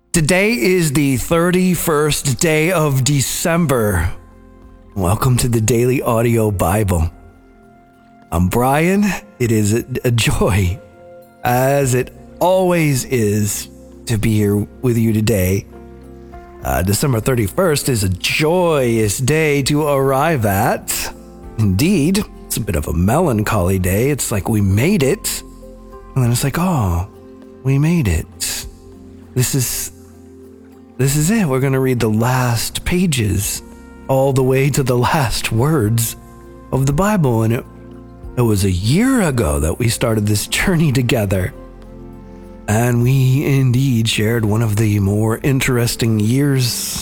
Today is the 31st day of December. Welcome to the Daily Audio Bible. I'm Brian. It is a joy, as it always is, to be here with you today. December 31st is a joyous day to arrive at. Indeed, it's a bit of a melancholy day. It's like we made it, and then it's like, oh, we made it. This is it. We're going to read the last pages all the way to the last words of the Bible. And it was a year ago that we started this journey together. And we indeed shared one of the more interesting years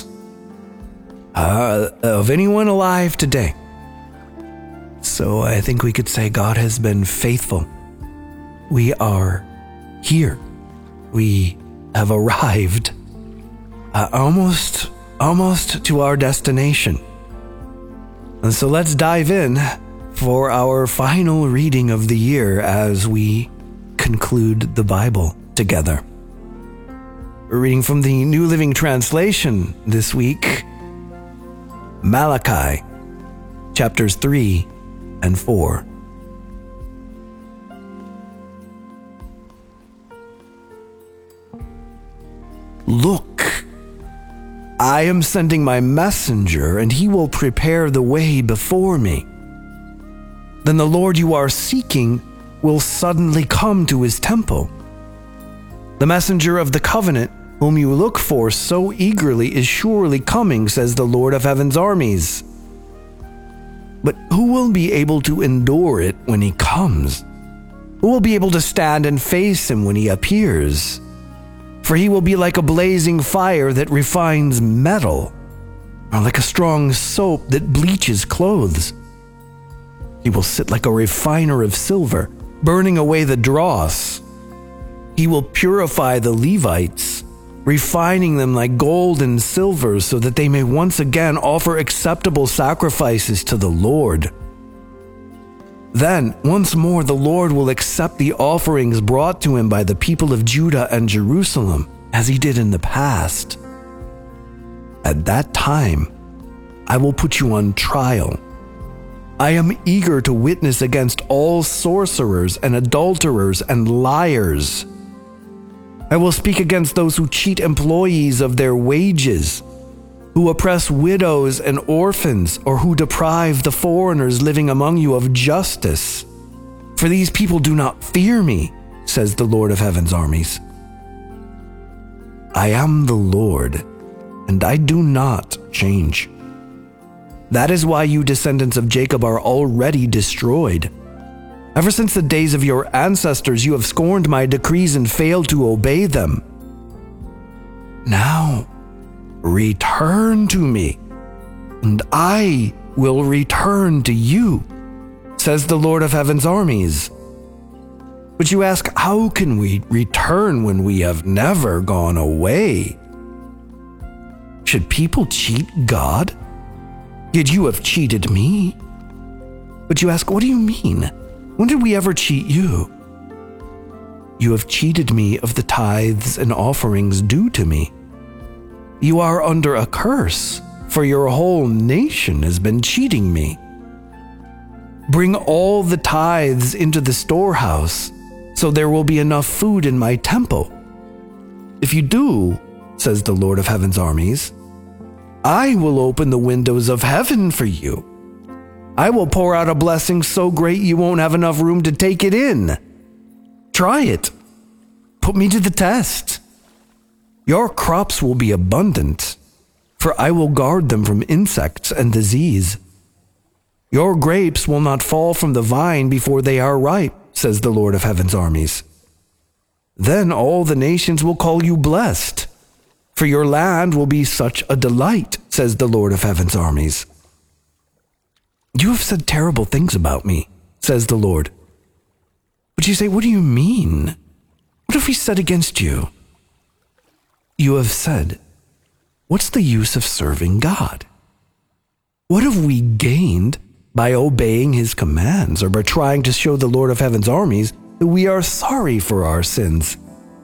of anyone alive today. So I think we could say God has been faithful. We are here. We have arrived. Almost to our destination. And so let's dive in for our final reading of the year as we conclude the Bible together. We're reading from the New Living Translation this week, Malachi, chapters 3 and 4. Look, I am sending my messenger, and he will prepare the way before me. Then the Lord you are seeking will suddenly come to his temple. The messenger of the covenant, whom you look for so eagerly, is surely coming, says the Lord of heaven's armies. But who will be able to endure it when he comes? Who will be able to stand and face him when he appears? For he will be like a blazing fire that refines metal, or like a strong soap that bleaches clothes. He will sit like a refiner of silver, burning away the dross. He will purify the Levites, refining them like gold and silver, so that they may once again offer acceptable sacrifices to the Lord. Then, once more, the Lord will accept the offerings brought to him by the people of Judah and Jerusalem, as he did in the past. At that time, I will put you on trial. I am eager to witness against all sorcerers and adulterers and liars. I will speak against those who cheat employees of their wages, who oppress widows and orphans, or who deprive the foreigners living among you of justice. For these people do not fear me, says the Lord of heaven's armies. I am the Lord, and I do not change. That is why you descendants of Jacob are already destroyed. Ever since the days of your ancestors, you have scorned my decrees and failed to obey them. Now, return to me, and I will return to you, says the Lord of heaven's armies. But you ask, how can we return when we have never gone away? Should people cheat God? Yet you have cheated me. But you ask, what do you mean? When did we ever cheat you? You have cheated me of the tithes and offerings due to me. You are under a curse, for your whole nation has been cheating me. Bring all the tithes into the storehouse, so there will be enough food in my temple. If you do, says the Lord of heaven's armies, I will open the windows of heaven for you. I will pour out a blessing so great you won't have enough room to take it in. Try it. Put me to the test. Your crops will be abundant, for I will guard them from insects and disease. Your grapes will not fall from the vine before they are ripe, says the Lord of heaven's armies. Then all the nations will call you blessed, for your land will be such a delight, says the Lord of heaven's armies. You have said terrible things about me, says the Lord. But you say, what do you mean? What have we said against you? You have said, what's the use of serving God? What have we gained by obeying his commands or by trying to show the Lord of heaven's armies that we are sorry for our sins?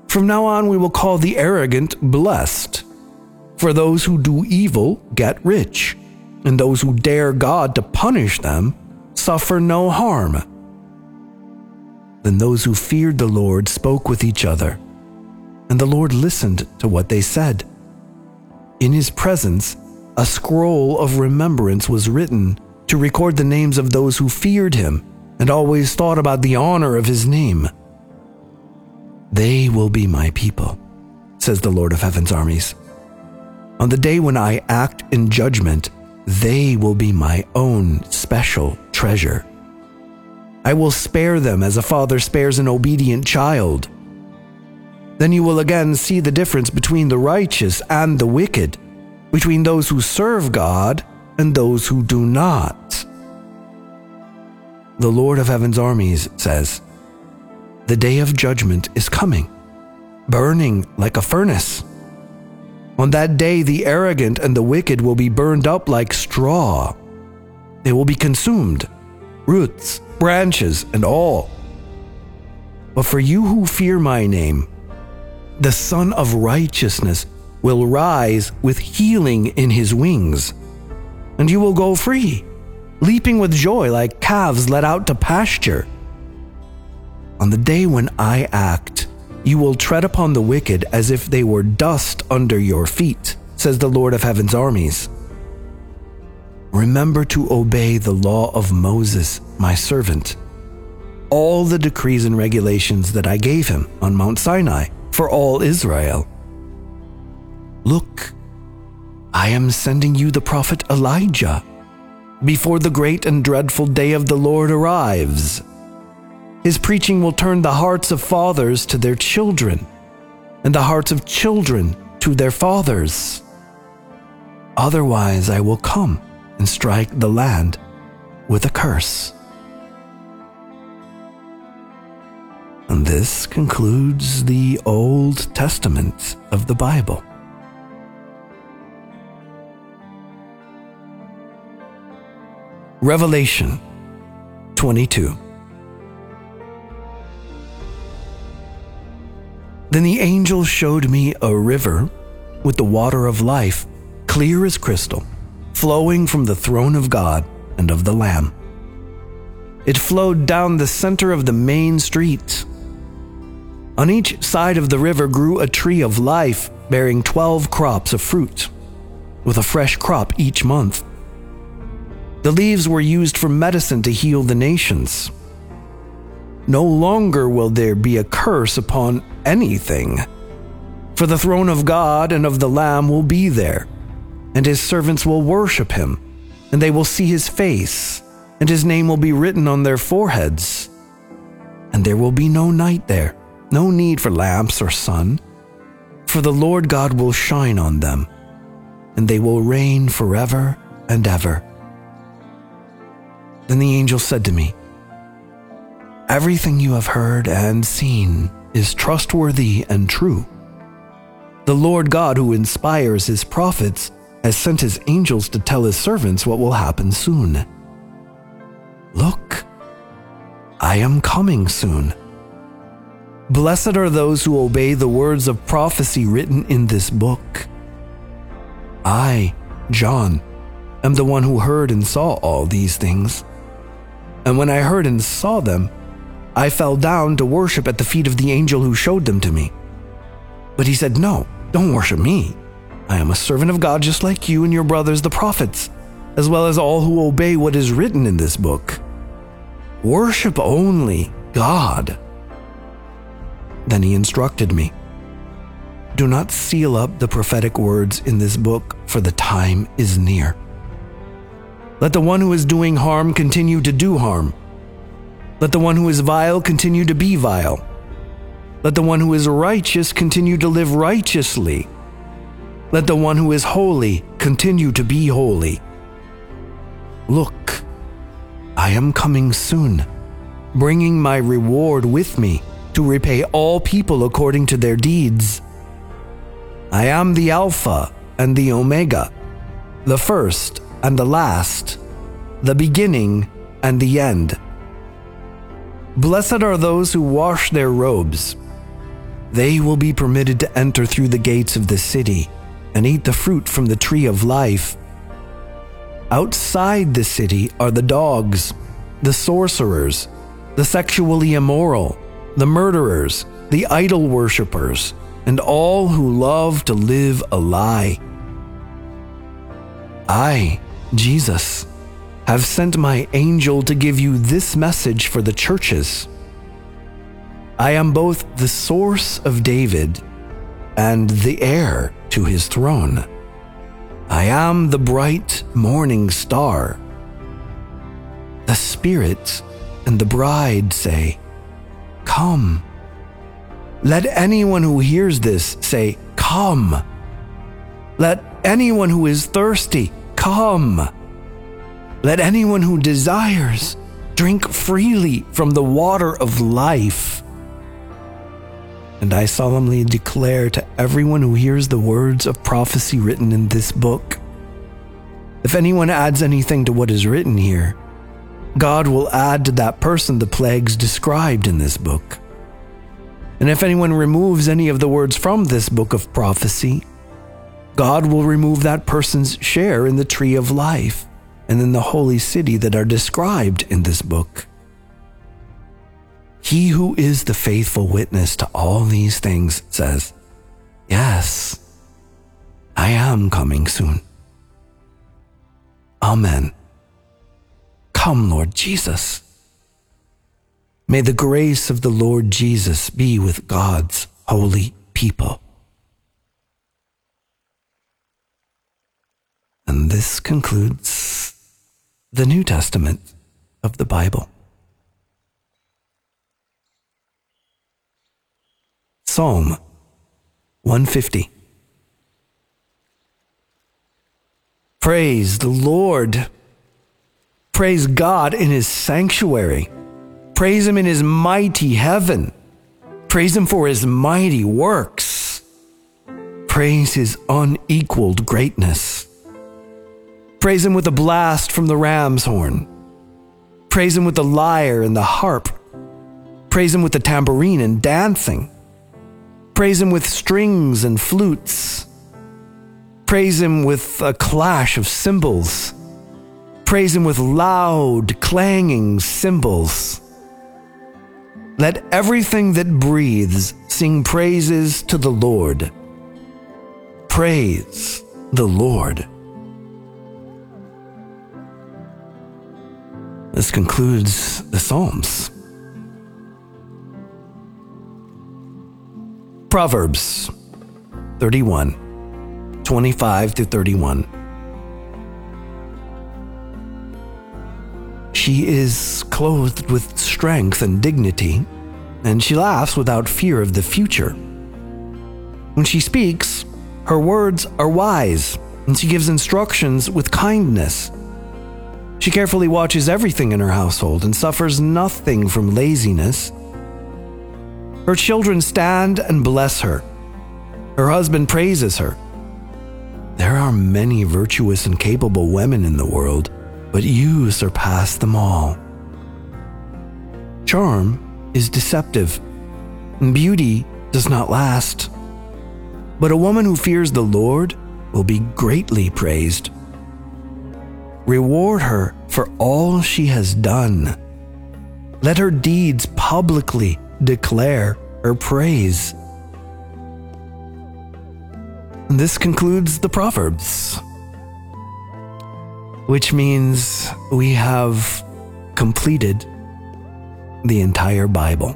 From now on we will call the arrogant blessed. For those who do evil get rich, and those who dare God to punish them suffer no harm." Then those who feared the Lord spoke with each other, and the Lord listened to what they said. In his presence, a scroll of remembrance was written to record the names of those who feared him and always thought about the honor of his name. "They will be my people," says the Lord of Heaven's armies. "On the day when I act in judgment, they will be my own special treasure. I will spare them as a father spares an obedient child. Then you will again see the difference between the righteous and the wicked, between those who serve God and those who do not." The Lord of Heaven's armies says, "The day of judgment is coming, burning like a furnace. On that day, the arrogant and the wicked will be burned up like straw. They will be consumed, roots, branches, and all. But for you who fear my name, the Son of Righteousness will rise with healing in his wings, and you will go free, leaping with joy like calves led out to pasture. On the day when I act, you will tread upon the wicked as if they were dust under your feet, says the Lord of Heaven's armies. Remember to obey the law of Moses, my servant, all the decrees and regulations that I gave him on Mount Sinai for all Israel. Look, I am sending you the prophet Elijah before the great and dreadful day of the Lord arrives. His preaching will turn the hearts of fathers to their children, and the hearts of children to their fathers. Otherwise I will come and strike the land with a curse." And this concludes the Old Testament of the Bible. Revelation 22. Then the angel showed me a river with the water of life, clear as crystal, flowing from the throne of God and of the Lamb. It flowed down the center of the main street. On each side of the river grew a tree of life, bearing 12 crops of fruit, with a fresh crop each month. The leaves were used for medicine to heal the nations. No longer will there be a curse upon anything, for the throne of God and of the Lamb will be there, and his servants will worship him, and they will see his face, and his name will be written on their foreheads. And there will be no night there, no need for lamps or sun, for the Lord God will shine on them, and they will reign forever and ever. Then the angel said to me, "Everything you have heard and seen is trustworthy and true. The Lord God, who inspires his prophets, has sent his angels to tell his servants what will happen soon. Look, I am coming soon. Blessed are those who obey the words of prophecy written in this book. I, John, am the one who heard and saw all these things. And when I heard and saw them, I fell down to worship at the feet of the angel who showed them to me. But he said, 'No, don't worship me. I am a servant of God just like you and your brothers the prophets, as well as all who obey what is written in this book. Worship only God.' Then he instructed me, 'Do not seal up the prophetic words in this book, for the time is near. Let the one who is doing harm continue to do harm. Let the one who is vile continue to be vile. Let the one who is righteous continue to live righteously. Let the one who is holy continue to be holy. Look, I am coming soon, bringing my reward with me to repay all people according to their deeds. I am the Alpha and the Omega, the first and the last, the beginning and the end. Blessed are those who wash their robes, they will be permitted to enter through the gates of the city and eat the fruit from the tree of life. Outside the city are the dogs, the sorcerers, the sexually immoral, the murderers, the idol worshippers, and all who love to live a lie. I, Jesus, have sent my angel to give you this message for the churches. I am both the source of David and the heir to his throne. I am the bright morning star. The Spirit and the bride say, "Come." Let anyone who hears this say, "Come." Let anyone who is thirsty come. Let anyone who desires drink freely from the water of life. And I solemnly declare to everyone who hears the words of prophecy written in this book, if anyone adds anything to what is written here, God will add to that person the plagues described in this book. And if anyone removes any of the words from this book of prophecy, God will remove that person's share in the tree of life and in the holy city that are described in this book. He who is the faithful witness to all these things says, "Yes, I am coming soon." Amen. Come, Lord Jesus. May the grace of the Lord Jesus be with God's holy people. And this concludes the New Testament of the Bible. Psalm 150. Praise the Lord. Praise God in his sanctuary. Praise him in his mighty heaven. Praise him for his mighty works. Praise his unequaled greatness. Praise him with a blast from the ram's horn. Praise him with the lyre and the harp. Praise him with the tambourine and dancing. Praise him with strings and flutes. Praise him with a clash of cymbals. Praise him with loud, clanging cymbals. Let everything that breathes sing praises to the Lord. Praise the Lord. This concludes the Psalms. Proverbs 31, 25 through 31. She is clothed with strength and dignity, and she laughs without fear of the future. When she speaks, her words are wise, and she gives instructions with kindness. She carefully watches everything in her household and suffers nothing from laziness. Her children stand and bless her. Her husband praises her. There are many virtuous and capable women in the world, but you surpass them all. Charm is deceptive, and beauty does not last. But a woman who fears the Lord will be greatly praised. Reward her for all she has done. Let her deeds publicly declare her praise. And this concludes the Proverbs, which means we have completed the entire Bible.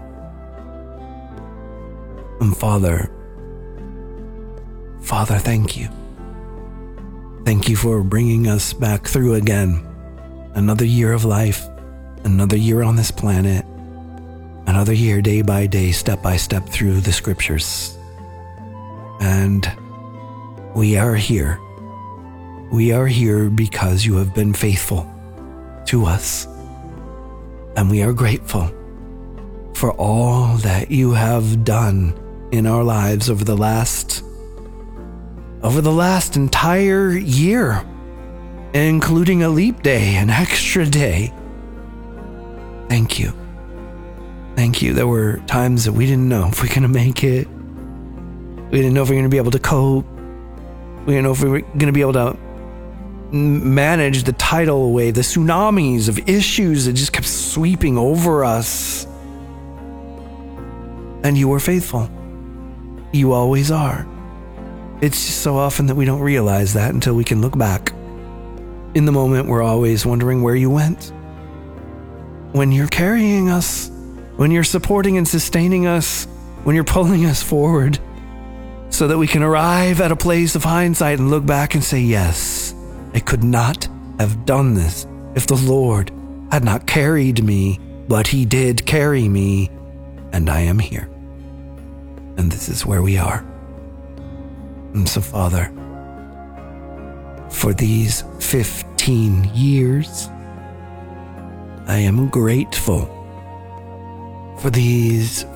And Father, thank you. Thank you for bringing us back through again. Another year of life, another year on this planet, another year day by day, step by step through the scriptures. And we are here. We are here because you have been faithful to us. And we are grateful for all that you have done in our lives over the last entire year, including a leap day, an extra day. Thank you. Thank you. There were times that we didn't know if we were going to make it. We didn't know if we were going to be able to cope. We didn't know if we were going to be able to manage the tidal wave, the tsunamis of issues that just kept sweeping over us. And you were faithful. You always are. It's just so often that we don't realize that until we can look back. In the moment, we're always wondering where you went. When you're carrying us, when you're supporting and sustaining us, when you're pulling us forward, so that we can arrive at a place of hindsight and look back and say, yes, I could not have done this if the Lord had not carried me, but He did carry me, and I am here. And this is where we are. And so, Father, for these 15 years, I am grateful. For these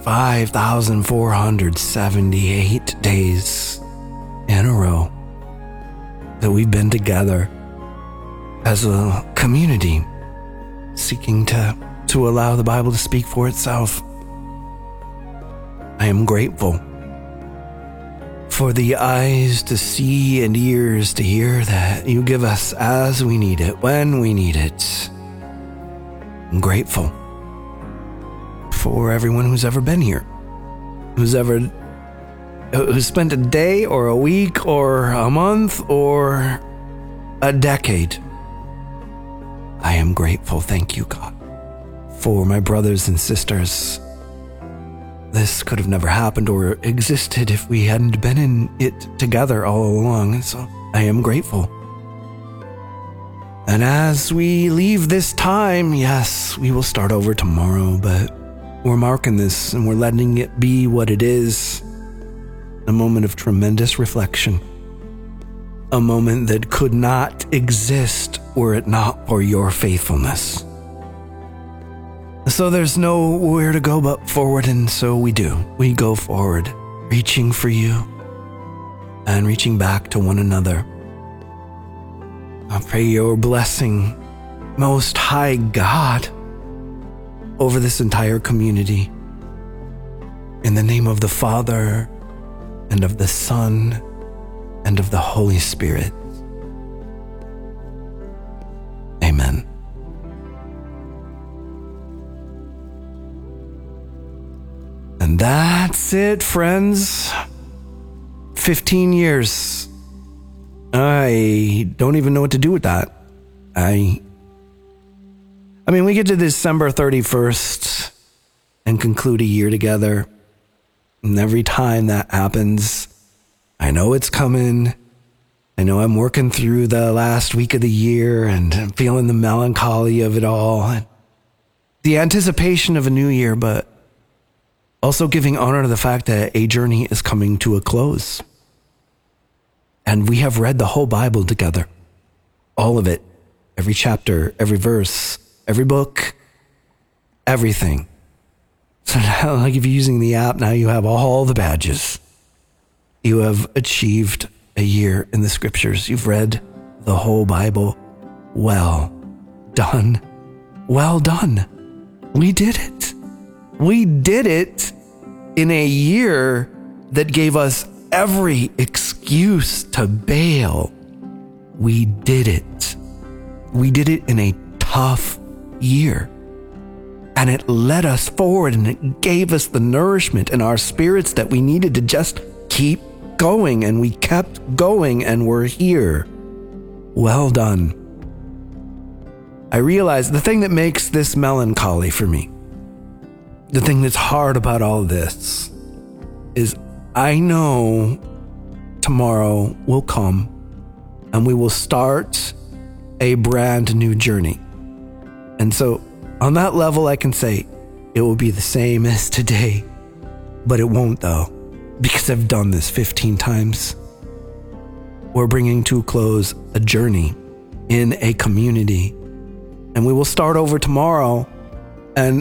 5,478 days in a row that we've been together as a community, seeking to allow the Bible to speak for itself. I am grateful for the eyes to see and ears to hear that you give us as we need it, when we need it. I'm grateful for everyone who's ever been here, who's spent a day or a week or a month or a decade. I am grateful. Thank you, God, for my brothers and sisters. This could have never happened or existed if we hadn't been in it together all along. And so I am grateful. And as we leave this time, yes, we will start over tomorrow, but we're marking this and we're letting it be what it is. A moment of tremendous reflection. A moment that could not exist were it not for your faithfulness. So there's nowhere to go but forward, and so we do. We go forward, reaching for you and reaching back to one another. I pray your blessing, Most High God, over this entire community. In the name of the Father, and of the Son, and of the Holy Spirit. Amen. And that's it, friends. 15 years. I don't even know what to do with that. I mean, we get to December 31st and conclude a year together. And every time that happens, I know it's coming. I know I'm working through the last week of the year and I'm feeling the melancholy of it all. And the anticipation of a new year, but also giving honor to the fact that a journey is coming to a close. And we have read the whole Bible together. All of it. Every chapter, every verse, every book, everything. So now, like if you're using the app, now you have all the badges. You have achieved a year in the scriptures. You've read the whole Bible. Well done. Well done. We did it. We did it in a year that gave us every excuse to bail. We did it. We did it in a tough year. And it led us forward and it gave us the nourishment in our spirits that we needed to just keep going. And we kept going and we're here. Well done. I realize the thing that makes this melancholy for me, the thing that's hard about all this, is I know tomorrow will come and we will start a brand new journey. And so on that level, I can say it will be the same as today, but it won't though, because I've done this 15 times. We're bringing to a close a journey in a community, and we will start over tomorrow. And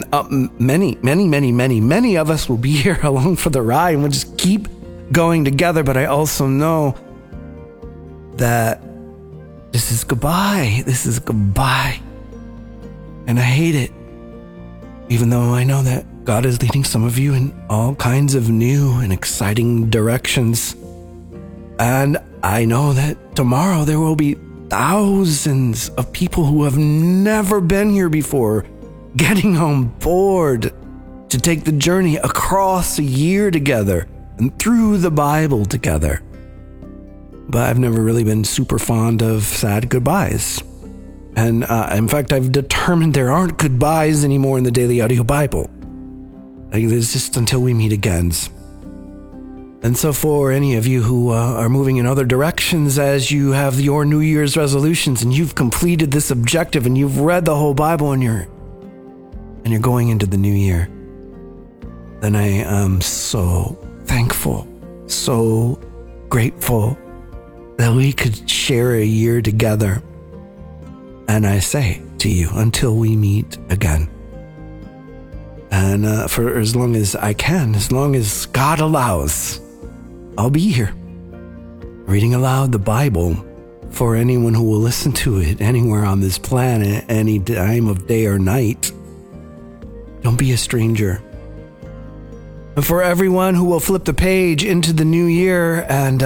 many of us will be here along for the ride, and we'll just keep going together. But I also know that this is goodbye. This is goodbye. And I hate it, even though I know that God is leading some of you in all kinds of new and exciting directions. And I know that tomorrow there will be thousands of people who have never been here before getting on board to take the journey across a year together and through the Bible together. But I've never really been super fond of sad goodbyes. And in fact, I've determined there aren't goodbyes anymore in the Daily Audio Bible. It's just until we meet again. And so for any of you who are moving in other directions as you have your New Year's resolutions and you've completed this objective and you've read the whole Bible and you're going into the new year, then I am so thankful, so grateful that we could share a year together. And I say to you, until we meet again. And for as long as I can, as long as God allows, I'll be here, reading aloud the Bible for anyone who will listen to it anywhere on this planet, any time of day or night. Don't be a stranger. And for everyone who will flip the page into the new year and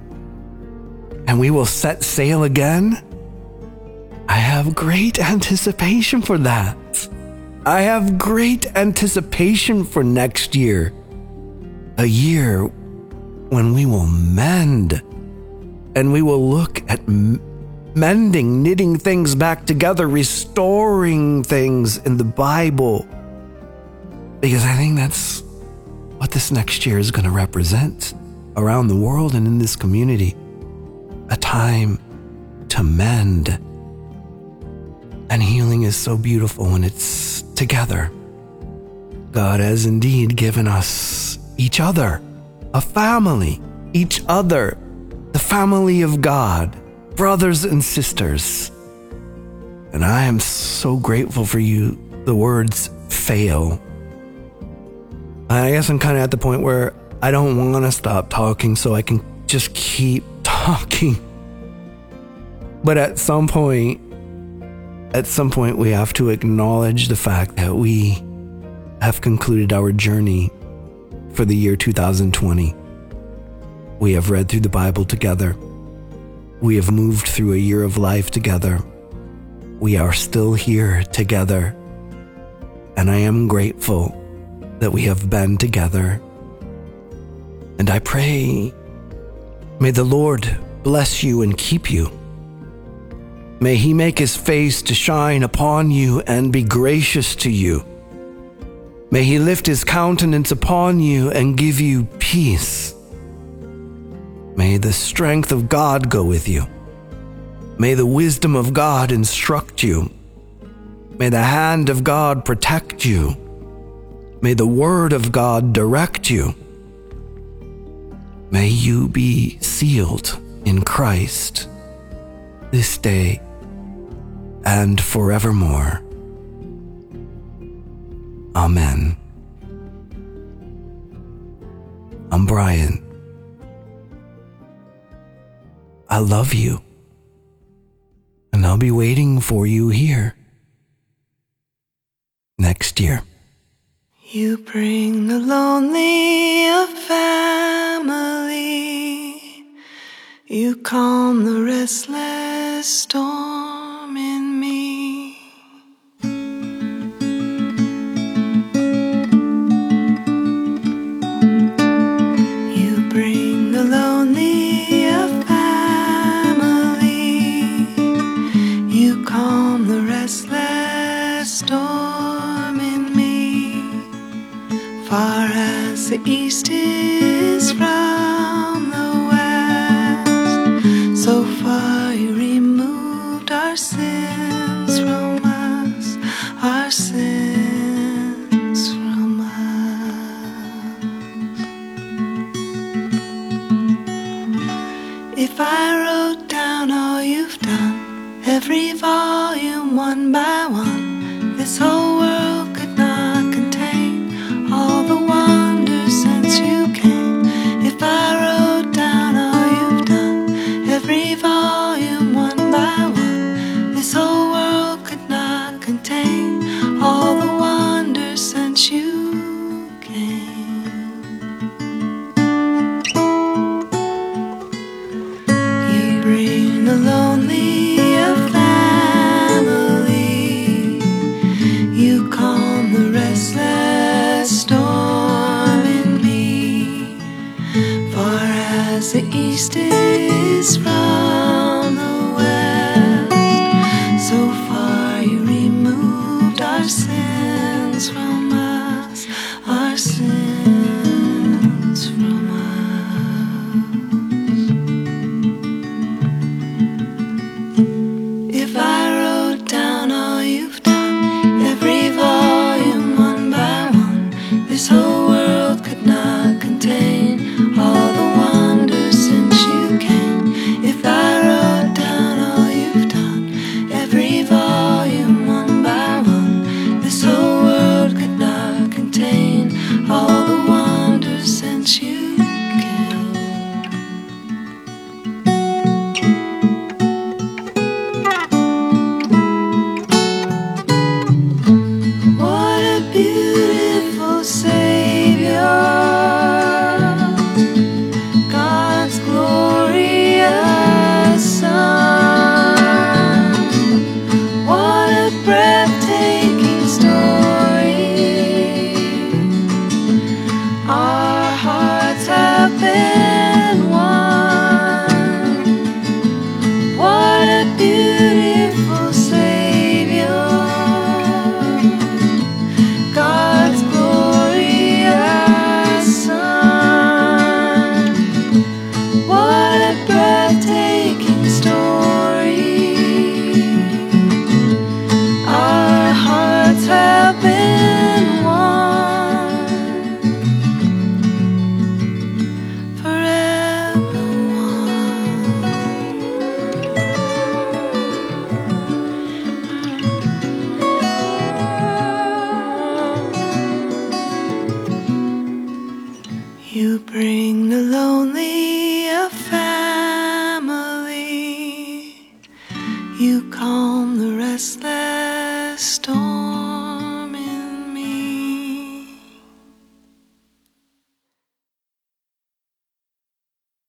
we will set sail again, I have great anticipation for that. I have great anticipation for next year. A year when we will mend and we will look at mending, knitting things back together, restoring things in the Bible. Because I think that's what this next year is going to represent around the world and in this community. A time to mend. And healing is so beautiful when it's together. God has indeed given us each other, a family, each other, the family of God, brothers and sisters. And I am so grateful for you, the words fail. I guess I'm kind of at the point where I don't want to stop talking so I can just keep talking. But at some point we have to acknowledge the fact that we have concluded our journey for the year 2020. We have read through the Bible together. We have moved through a year of life together. We are still here together. And I am grateful that we have been together. And I pray, may the Lord bless you and keep you. May he make his face to shine upon you and be gracious to you. May he lift his countenance upon you and give you peace. May the strength of God go with you. May the wisdom of God instruct you. May the hand of God protect you. May the word of God direct you. May you be sealed in Christ this day and forevermore. Amen. I'm Brian. I love you. And I'll be waiting for you here next year. You bring the lonely a family. You calm the restless storm in me. You bring the lonely a family. You calm the restless storm in me. Far as the east is from the west, so far you removed our sins from us, our sins from us. If I wrote down all you've done, every volume one by one, this whole world could not contain all the wonders since you came. If I wrote down all you've done, every volume one by one, this whole world could not contain all the wonders since you the east is right.